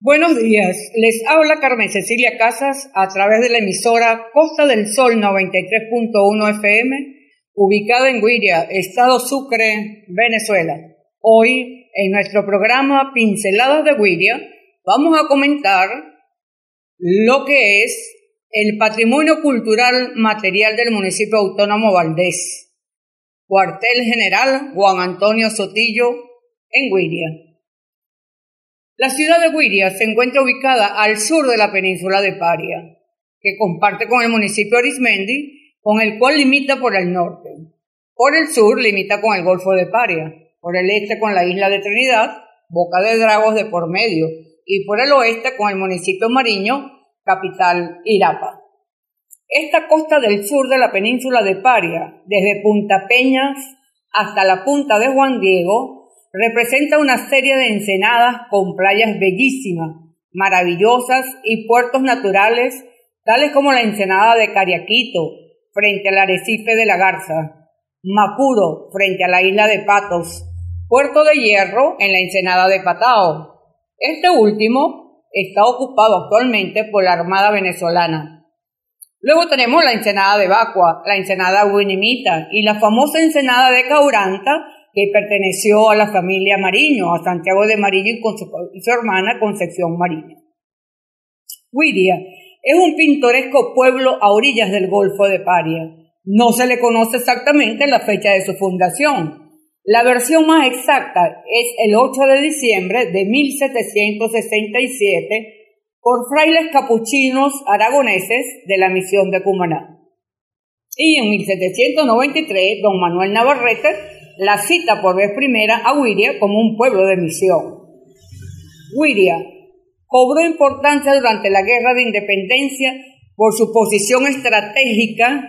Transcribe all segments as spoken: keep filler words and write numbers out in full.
Buenos días, les habla Carmen Cecilia Casas a través de la emisora Costa del Sol noventa y tres punto uno F M, ubicada en Guiria, Estado Sucre, Venezuela. Hoy, en nuestro programa Pinceladas de Guiria, vamos a comentar lo que es el patrimonio cultural material del municipio autónomo Valdés, Cuartel General Juan Antonio Sotillo, en Guiria. La ciudad de Guiria se encuentra ubicada al sur de la península de Paria, que comparte con el municipio Arismendi, con el cual limita por el norte. Por el sur limita con el Golfo de Paria, por el este con la isla de Trinidad, Boca de Dragos de por medio, y por el oeste con el municipio Mariño, capital Irapa. Esta costa del sur de la península de Paria, desde Punta Peñas hasta la punta de Juan Diego, representa una serie de ensenadas con playas bellísimas, maravillosas y puertos naturales, tales como la ensenada de Cariaquito, frente al arrecife de la Garza, Macuro, frente a la isla de Patos, Puerto de Hierro en la ensenada de Patao. Este último está ocupado actualmente por la Armada venezolana. Luego tenemos la ensenada de Bacua, la ensenada Huinimita y la famosa ensenada de Cauranta, que perteneció a la familia Mariño, a Santiago de Mariño y, con su, y su hermana Concepción Mariño. Guiria es un pintoresco pueblo a orillas del Golfo de Paria. No se le conoce exactamente la fecha de su fundación. La versión más exacta es el ocho de diciembre de mil setecientos sesenta y siete por frailes capuchinos aragoneses de la misión de Cumaná. Y en mil setecientos noventa y tres, don Manuel Navarrete la cita por vez primera a Guiria como un pueblo de misión. Guiria cobró importancia durante la Guerra de Independencia por su posición estratégica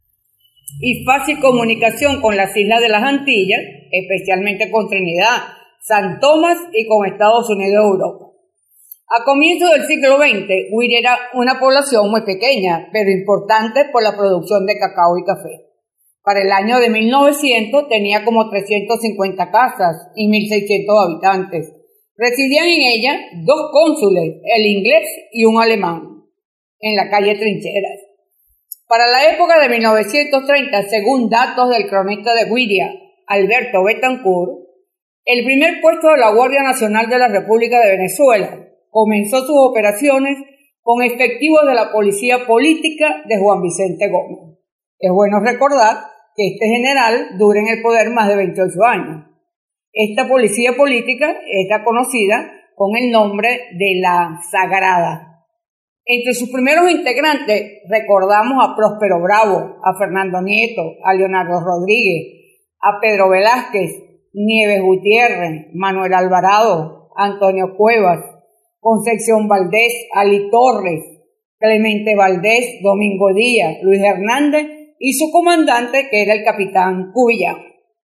y fácil comunicación con las islas de las Antillas, especialmente con Trinidad, San Tomás y con Estados Unidos de Europa. A comienzos del siglo veinte, Guiria era una población muy pequeña, pero importante por la producción de cacao y café. Para el año de mil novecientos tenía como trescientas cincuenta casas y mil seiscientos habitantes. Residían en ella dos cónsules, el inglés y un alemán, en la calle Trincheras. Para la época de mil novecientos treinta, según datos del cronista de Guiria, Alberto Betancourt, el primer puesto de la Guardia Nacional de la República de Venezuela comenzó sus operaciones con efectivos de la Policía Política de Juan Vicente Gómez. Es bueno recordar que este general dura en el poder más de veintiocho años. Esta policía política está conocida con el nombre de la Sagrada. Entre sus primeros integrantes recordamos a Próspero Bravo, a Fernando Nieto, a Leonardo Rodríguez, a Pedro Velázquez, Nieves Gutiérrez, Manuel Alvarado, Antonio Cuevas, Concepción Valdés, Ali Torres, Clemente Valdés, Domingo Díaz, Luis Hernández y su comandante, que era el capitán Cubillán.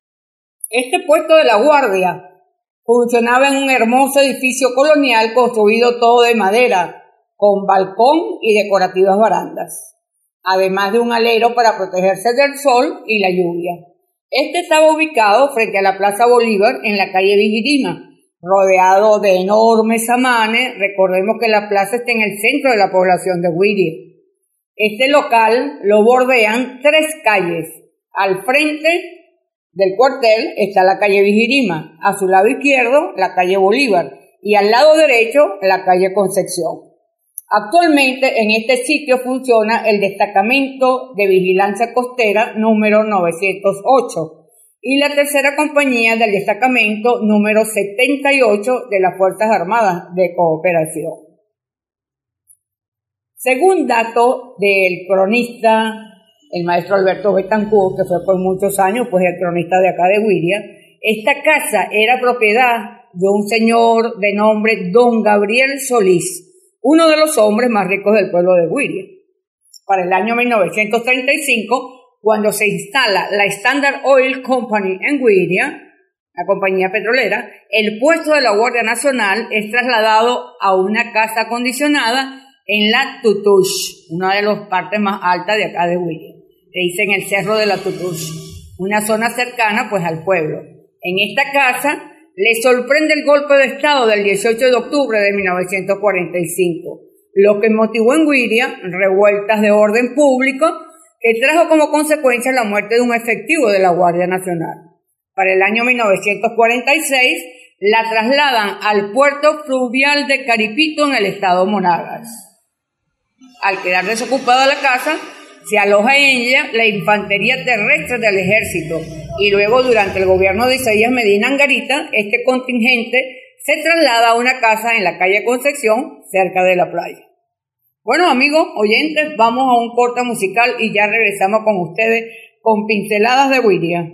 Este puesto de la guardia funcionaba en un hermoso edificio colonial construido todo de madera, con balcón y decorativas barandas, además de un alero para protegerse del sol y la lluvia. Este estaba ubicado frente a la Plaza Bolívar en la calle Vigirima, rodeado de enormes samanes. Recordemos que la plaza está en el centro de la población de Guiria. Este local lo bordean tres calles. Al frente del cuartel está la calle Vigirima, a su lado izquierdo la calle Bolívar y al lado derecho la calle Concepción. Actualmente en este sitio funciona el destacamento de vigilancia costera número novecientos ocho y la tercera compañía del destacamento número setenta y ocho de las Fuerzas Armadas de Cooperación. Según datos del cronista, el maestro Alberto Betancourt, que fue por muchos años pues el cronista de acá de Guiria, esta casa era propiedad de un señor de nombre Don Gabriel Solís, uno de los hombres más ricos del pueblo de Guiria. Para el año mil novecientos treinta y cinco, cuando se instala la Standard Oil Company en Guiria, la compañía petrolera, el puesto de la Guardia Nacional es trasladado a una casa acondicionada en la Tutush, una de las partes más altas de acá de Guiria. Le dicen el Cerro de la Tutush, una zona cercana pues al pueblo. En esta casa le sorprende el golpe de Estado del dieciocho de octubre de mil novecientos cuarenta y cinco, lo que motivó en Güiria revueltas de orden público que trajo como consecuencia la muerte de un efectivo de la Guardia Nacional. Para el año mil novecientos cuarenta y seis, la trasladan al puerto fluvial de Caripito en el estado Monagas. Al quedar desocupada la casa, se aloja en ella la infantería terrestre del ejército y luego durante el gobierno de Isaías Medina Angarita, este contingente se traslada a una casa en la calle Concepción, cerca de la playa. Bueno, amigos oyentes, vamos a un corte musical y ya regresamos con ustedes con pinceladas de Güiria.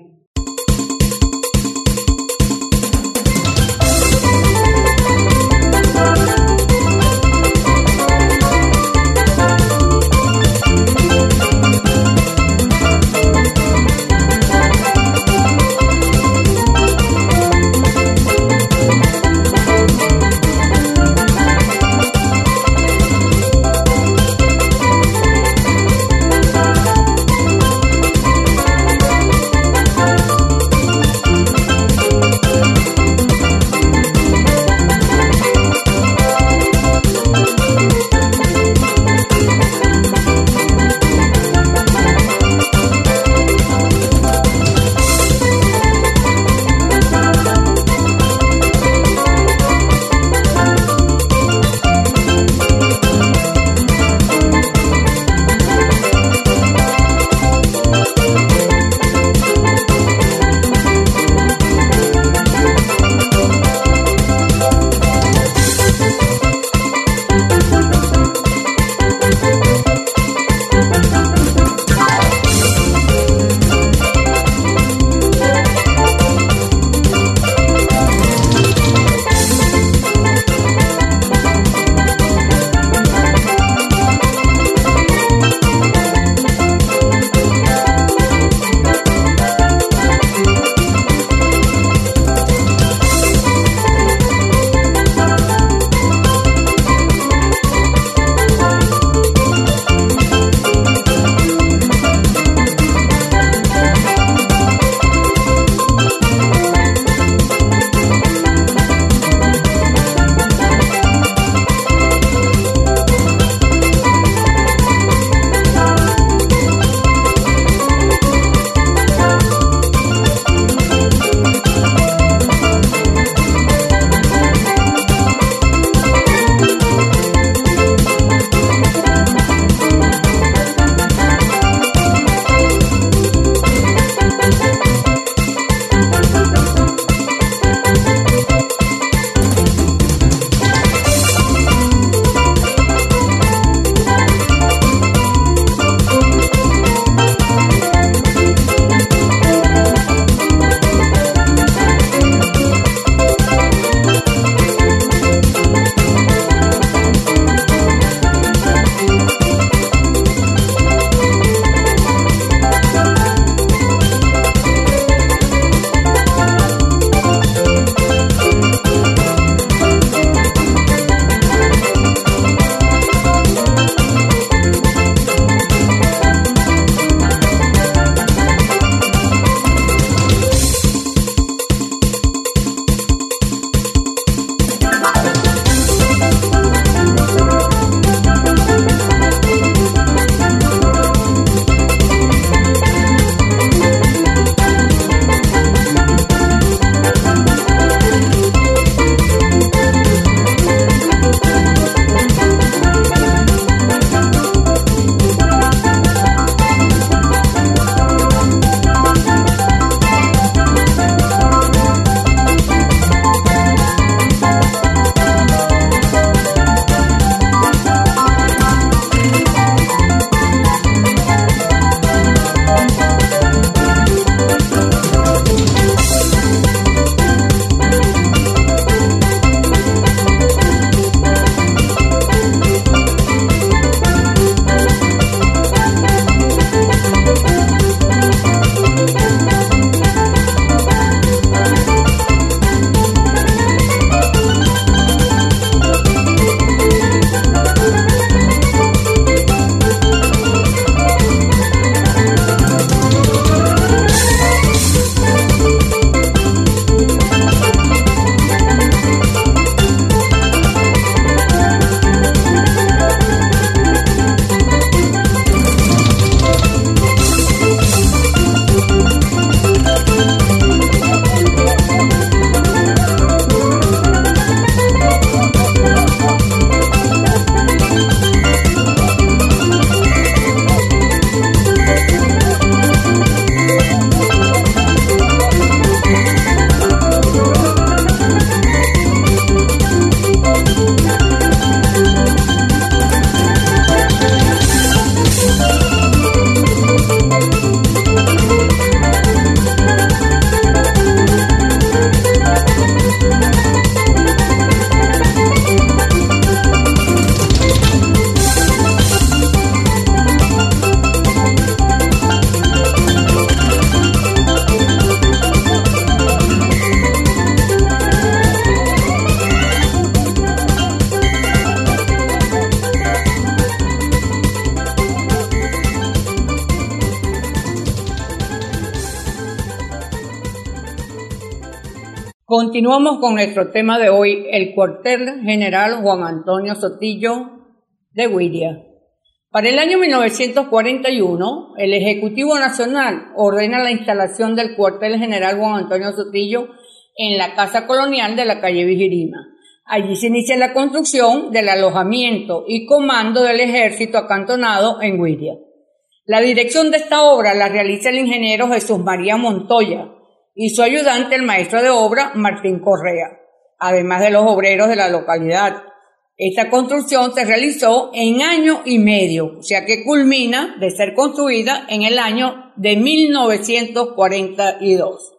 Continuamos con nuestro tema de hoy, el cuartel general Juan Antonio Sotillo de Güiria. Para el año mil novecientos cuarenta y uno, el Ejecutivo Nacional ordena la instalación del cuartel general Juan Antonio Sotillo en la Casa Colonial de la calle Vigirima. Allí se inicia la construcción del alojamiento y comando del ejército acantonado en Güiria. La dirección de esta obra la realiza el ingeniero Jesús María Montoya y su ayudante el maestro de obra Martín Correa, además de los obreros de la localidad. Esta construcción se realizó en año y medio, o sea que culmina de ser construida en el año de mil novecientos cuarenta y dos.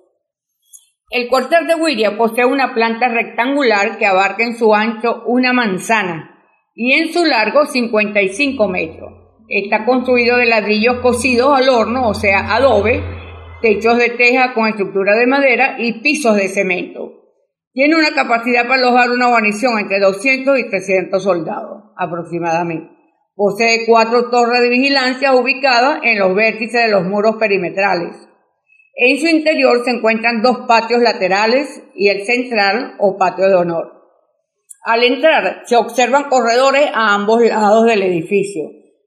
El cuartel de Güiria posee una planta rectangular que abarca en su ancho una manzana y en su largo cincuenta y cinco metros. Está construido de ladrillos cocidos al horno, o sea, adobe, techos de teja con estructura de madera y pisos de cemento. Tiene una capacidad para alojar una guarnición entre doscientos y trescientos soldados aproximadamente. Posee cuatro torres de vigilancia ubicadas en los vértices de los muros perimetrales. En su interior se encuentran dos patios laterales y el central o patio de honor. Al entrar se observan corredores a ambos lados del edificio.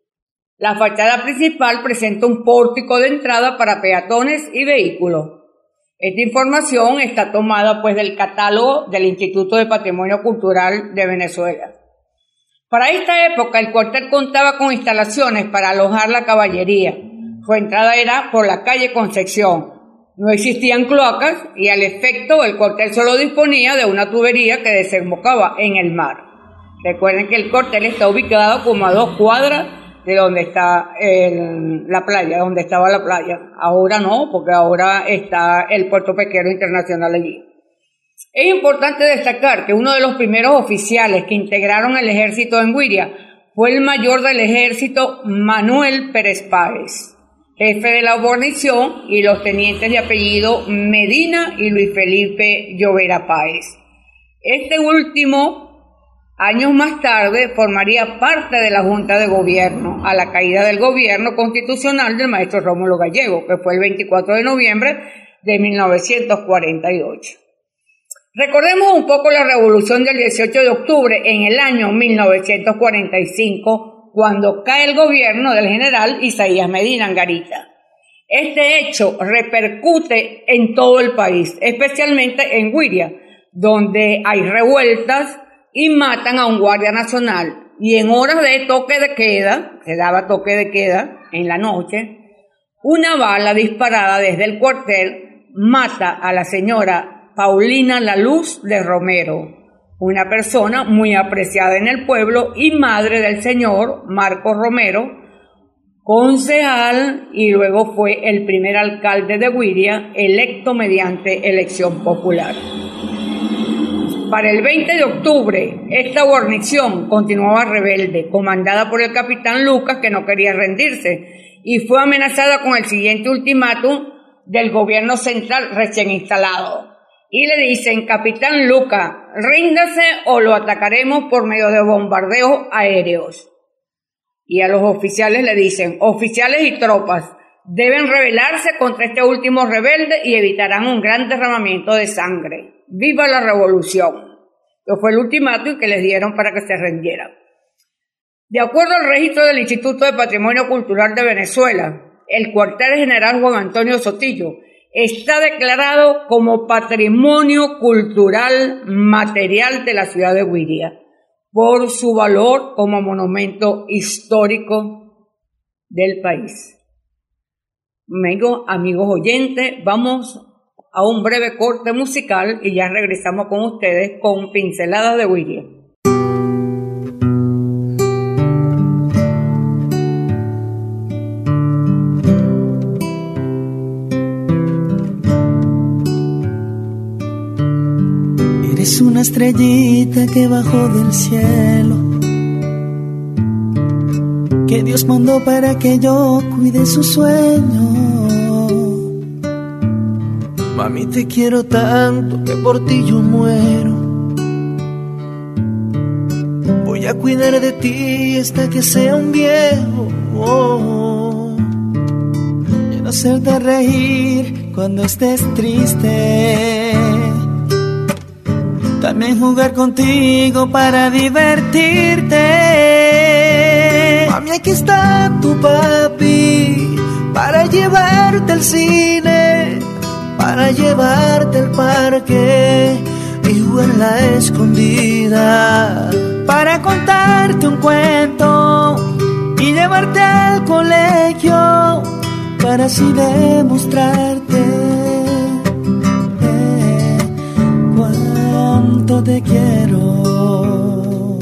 La fachada principal presenta un pórtico de entrada para peatones y vehículos. Esta información está tomada pues del catálogo del Instituto de Patrimonio Cultural de Venezuela. Para esta época el cuartel contaba con instalaciones para alojar la caballería. Su entrada era por la calle Concepción. No existían cloacas y al efecto el cuartel solo disponía de una tubería que desembocaba en el mar. Recuerden que el cuartel está ubicado como a dos cuadras de donde está el, la playa, donde estaba la playa. Ahora no, porque ahora está el puerto pesquero internacional allí. Es importante destacar que uno de los primeros oficiales que integraron el ejército en Güiria fue el mayor del ejército Manuel Pérez Páez, jefe de la guarnición, y los tenientes de apellido Medina y Luis Felipe Llovera Páez. Este último, años más tarde, formaría parte de la Junta de Gobierno a la caída del gobierno constitucional del maestro Rómulo Gallego, que fue el veinticuatro de noviembre de mil novecientos cuarenta y ocho. Recordemos un poco la revolución del dieciocho de octubre en el año mil novecientos cuarenta y cinco, cuando cae el gobierno del general Isaías Medina Angarita. Este hecho repercute en todo el país, especialmente en Güiria, donde hay revueltas y matan a un guardia nacional. Y en horas de toque de queda, se daba toque de queda en la noche, una bala disparada desde el cuartel mata a la señora Paulina La Luz de Romero, una persona muy apreciada en el pueblo y madre del señor Marcos Romero, concejal y luego fue el primer alcalde de Güiria electo mediante elección popular. Para el veinte de octubre, esta guarnición continuaba rebelde, comandada por el capitán Lucas, que no quería rendirse, y fue amenazada con el siguiente ultimátum del gobierno central recién instalado. Y le dicen: capitán Lucas, ríndase o lo atacaremos por medio de bombardeos aéreos. Y a los oficiales le dicen: oficiales y tropas deben rebelarse contra este último rebelde y evitarán un gran derramamiento de sangre. ¡Viva la revolución! Eso fue el ultimátum que les dieron para que se rindieran. De acuerdo al registro del Instituto de Patrimonio Cultural de Venezuela, el cuartel general Juan Antonio Sotillo está declarado como Patrimonio Cultural Material de la ciudad de Güiria por su valor como monumento histórico del país. Amigos, amigos oyentes, vamos a un breve corte musical y ya regresamos con ustedes con Pinceladas de Güiria. Eres una estrellita que bajó del cielo, que Dios mandó para que yo cuide su sueño. Mami, te quiero tanto que por ti yo muero. Voy a cuidar de ti hasta que sea un viejo, oh, y en hacerte reír cuando estés triste. también jugar contigo para divertirte. Mami, aquí está tu papi para llevarte al cine, para llevarte al parque y jugar a la escondida, para contarte un cuento y llevarte al colegio, para así demostrarte eh, cuánto te quiero.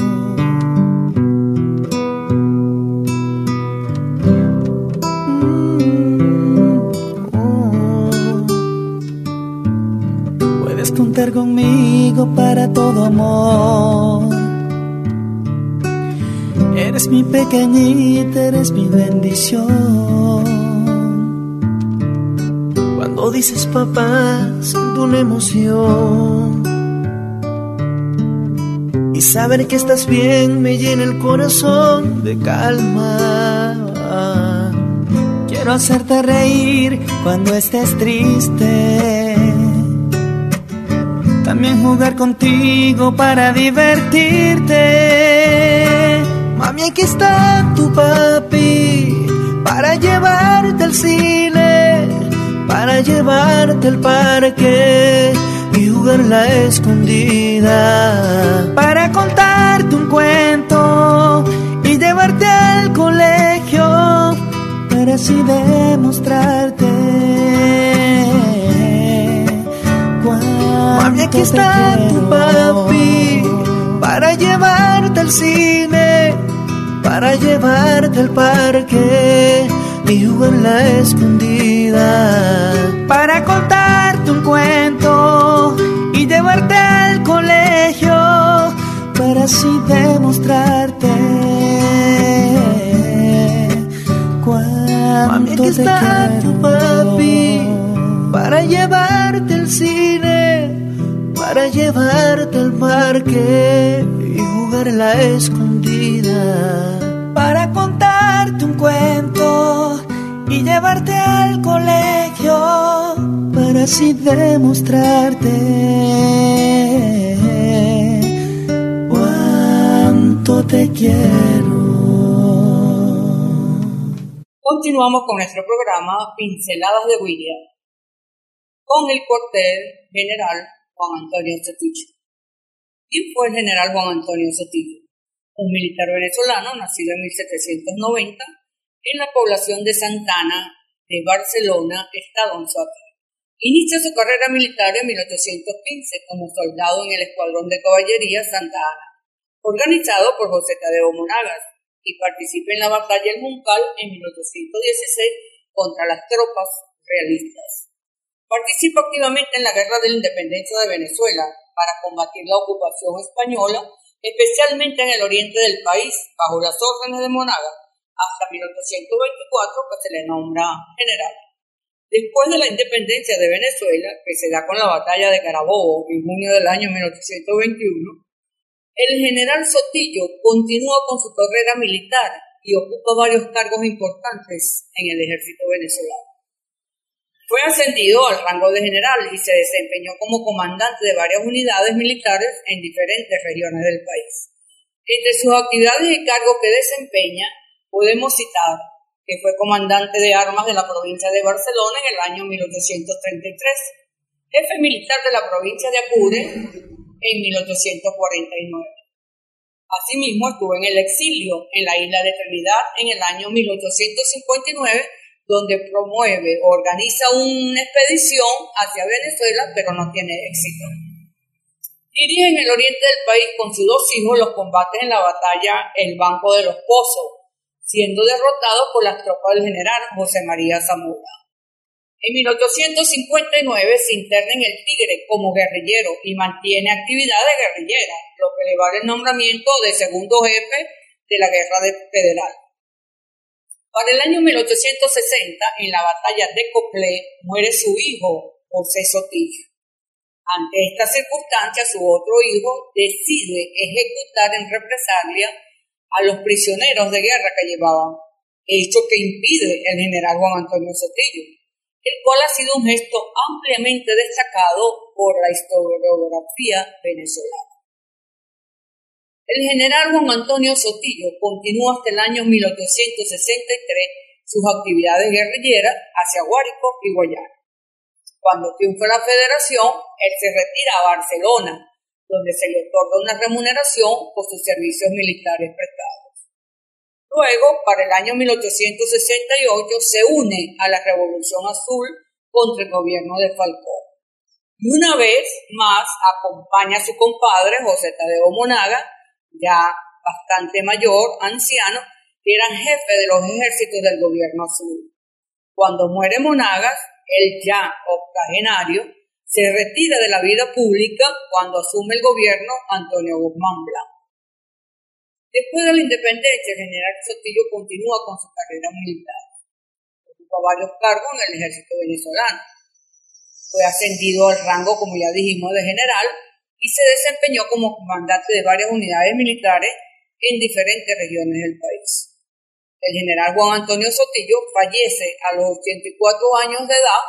Contar conmigo para todo, amor. Eres mi pequeñita, eres mi bendición. Cuando dices papá, siento una emoción. Y saber que estás bien me llena el corazón de calma. Quiero hacerte reír cuando estés triste, también jugar contigo para divertirte. Mami, aquí está tu papi para llevarte al cine, para llevarte al parque y jugar a la escondida, para contarte un cuento y llevarte al colegio, para así demostrarte. Mami, aquí está tu papi para llevarte al cine, para llevarte al parque y jugar a la escondida, para contarte un cuento y llevarte al colegio, para así demostrarte cuánto Mami, aquí está te tu papi para llevarte al cine, para llevarte al parque y jugar a la escondida, para contarte un cuento y llevarte al colegio, para así demostrarte cuánto te quiero. Continuamos con nuestro programa Pinceladas de William, con el cuartel general Juan Antonio Sotillo. ¿Quién fue el general Juan Antonio Sotillo? Un militar venezolano nacido en mil setecientos noventa en la población de Santana de Barcelona, estado Sucre. Inicia su carrera militar en mil ochocientos quince como soldado en el Escuadrón de Caballería Santa Ana, organizado por José Tadeo Monagas, y participa en la batalla del Juncal en mil ochocientos dieciséis contra las tropas realistas. Participa activamente en la Guerra de la Independencia de Venezuela para combatir la ocupación española, especialmente en el oriente del país, bajo las órdenes de Monagas, hasta mil ochocientos veinticuatro, que se le nombra general. Después de la independencia de Venezuela, que se da con la batalla de Carabobo en junio del año mil ochocientos veintiuno, el general Sotillo continúa con su carrera militar y ocupa varios cargos importantes en el ejército venezolano. Fue ascendido al rango de general y se desempeñó como comandante de varias unidades militares en diferentes regiones del país. Entre sus actividades y cargos que desempeña, podemos citar que fue comandante de armas de la provincia de Barcelona en el año mil ochocientos treinta y tres, jefe militar de la provincia de Apure en mil ochocientos cuarenta y nueve. Asimismo, estuvo en el exilio en la isla de Trinidad en el año mil ochocientos cincuenta y nueve, donde promueve o organiza una expedición hacia Venezuela, pero no tiene éxito. Dirige en el oriente del país con sus dos hijos los combates en la batalla El Banco de los Pozos, siendo derrotado por las tropas del general José María Zamora. En mil ochocientos cincuenta y nueve se interna en el Tigre como guerrillero y mantiene actividades guerrilleras, lo que le vale el nombramiento de segundo jefe de la Guerra Federal. Para el año mil ochocientos sesenta, en la batalla de Coplé, muere su hijo, José Sotillo. Ante esta circunstancia, su otro hijo decide ejecutar en represalia a los prisioneros de guerra que llevaban, hecho que impide el general Juan Antonio Sotillo, el cual ha sido un gesto ampliamente destacado por la historiografía venezolana. El general Juan Antonio Sotillo continuó hasta el año mil ochocientos sesenta y tres sus actividades guerrilleras hacia Guárico y Guayana. Cuando triunfa la Federación, él se retira a Barcelona, donde se le otorga una remuneración por sus servicios militares prestados. Luego, para el año mil ochocientos sesenta y ocho, se une a la Revolución Azul contra el gobierno de Falcón. Y una vez más acompaña a su compadre, José Tadeo Monaga, ya bastante mayor, anciano, que eran jefe de los ejércitos del gobierno azul. Cuando muere Monagas, él ya octogenario, se retira de la vida pública cuando asume el gobierno Antonio Guzmán Blanco. Después de la independencia, el general Sotillo continúa con su carrera militar. Ocupa varios cargos en el ejército venezolano. Fue ascendido al rango, como ya dijimos, de general y se desempeñó como comandante de varias unidades militares en diferentes regiones del país. El general Juan Antonio Sotillo fallece a los ochenta y cuatro años de edad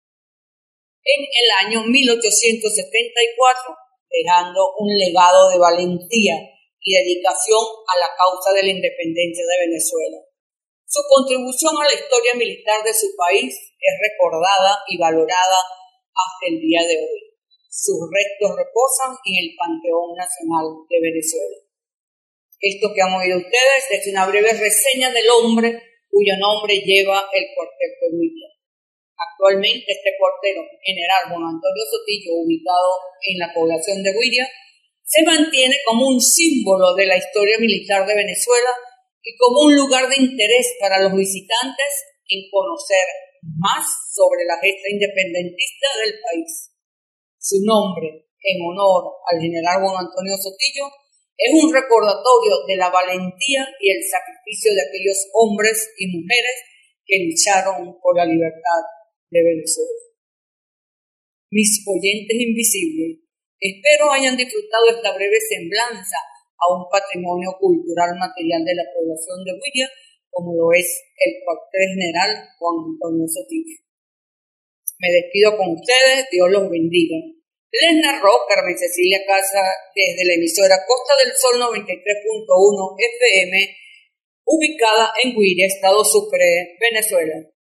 en el año mil ochocientos setenta y cuatro, dejando un legado de valentía y dedicación a la causa de la independencia de Venezuela. Su contribución a la historia militar de su país es recordada y valorada hasta el día de hoy. Sus restos reposan en el Panteón Nacional de Venezuela. Esto que han oído ustedes es una breve reseña del hombre cuyo nombre lleva el cuartel de Guiria. Actualmente este cuartel general Juan Antonio Sotillo, ubicado en la población de Guiria, se mantiene como un símbolo de la historia militar de Venezuela y como un lugar de interés para los visitantes en conocer más sobre la gesta independentista del país. Su nombre, en honor al general Juan Antonio Sotillo, es un recordatorio de la valentía y el sacrificio de aquellos hombres y mujeres que lucharon por la libertad de Venezuela. Mis oyentes invisibles, espero hayan disfrutado esta breve semblanza a un patrimonio cultural material de la población de Guiria, como lo es el cuartel general Juan Antonio Sotillo. Me despido con ustedes, Dios los bendiga. Les narró Carmen Cecilia Casa desde la emisora Costa del Sol noventa y tres punto uno F M, ubicada en Guiria, Estado Sucre, Venezuela.